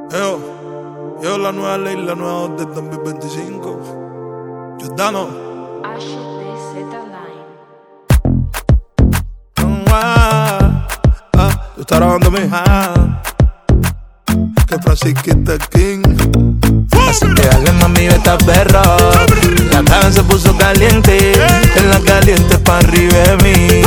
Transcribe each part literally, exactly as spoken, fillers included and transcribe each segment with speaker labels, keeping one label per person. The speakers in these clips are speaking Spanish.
Speaker 1: Yo, yo la nueva ley, la nueva orden dos mil veinticinco. Giordano. Ah, ah, tú estás grabando mi ah, que Francisquita King.
Speaker 2: Así que dale mami, vete a perro. La cara se puso caliente, en la caliente pa' arriba de mí.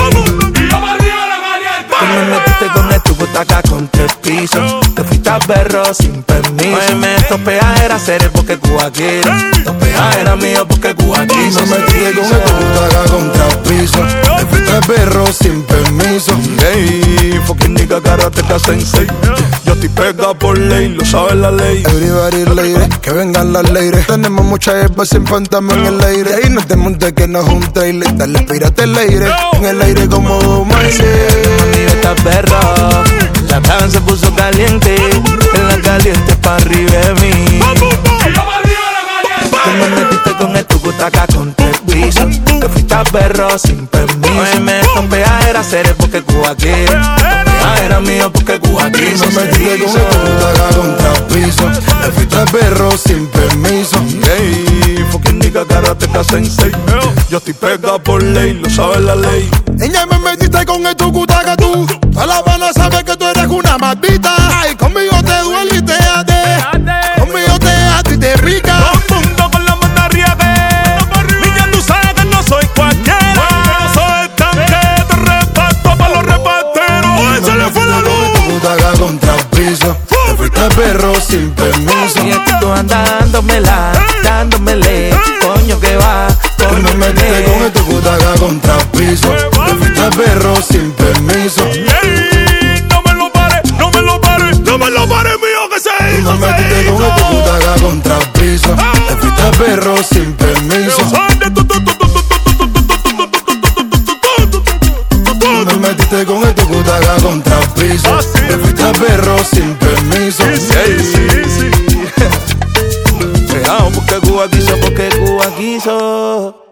Speaker 2: Tú me metiste con el tubo taca con tres pisos. Te fuiste a perro sin permiso. Óyeme, estos peajeras eres porque Cuba quiere. Estos peajeras míos porque Cuba quiso.
Speaker 3: Me metiste con el tubo taca con tres pisos. Te fuiste a perro sin permiso.
Speaker 1: Hey, fucking nigga, karateka sensei. Yo estoy pega por ley, lo sabe la ley.
Speaker 3: Everybody lady, que vengan las ladies. Tenemos mucha hierba sin fantasma en el aire. Y ahí no te montes que no es un trailer. Dale, espírate el aire, en el aire como Miley.
Speaker 2: Esta perro, la cara se puso caliente, en la caliente pa' arriba de mí. Tú me metiste con el tucutaca con tres pisos. Te fuiste a perro sin permiso. Óyeme, estos peajeras eres porque Cuba quiere. Estos peajeras míos porque Cuba quiso.
Speaker 3: Me metiste con el tubo taca con tres pisos. Te fuiste a perro sin permiso.
Speaker 1: Hey, fucking nigga, karateka sensei. Yo estoy pega por ley, lo sabe la ley.
Speaker 3: Ella me metiste con el tucutaca tú. Toda La Habana sabe que tú eres una maldita. Ay, conmigo te duele y te ate. Conmigo te ate y te rica.
Speaker 1: Todo el mundo con la mandarria que niña, tú sabes que no soy cualquiera. Yo soy el tanque, te reparto pa' los reparteros. Hoy se le fue la luz.
Speaker 3: Tucutaca con tres pisos. Te fuiste a perro sin permiso.
Speaker 2: Y es que tú andas dándomela, dándomele. Coño que va,
Speaker 3: Tú
Speaker 2: coño
Speaker 3: me metiste con el tucutaca con tres pisos. Te fuiste a perro sin permiso.
Speaker 1: Ey, no me lo pare, no me lo pare, no me lo pare, mío que se
Speaker 3: Tú
Speaker 1: hizo,
Speaker 3: me
Speaker 1: se
Speaker 3: metiste con el
Speaker 1: hizo.
Speaker 3: tucutaca con tres pisos. Te fuiste a perro sin permiso. Tú me metiste con el tucutaca con tres pisos. Te fuiste a perro sin permiso.
Speaker 1: Sí, sí, sí.
Speaker 2: Pegado porque Cuba quiso, porque Cuba quiso.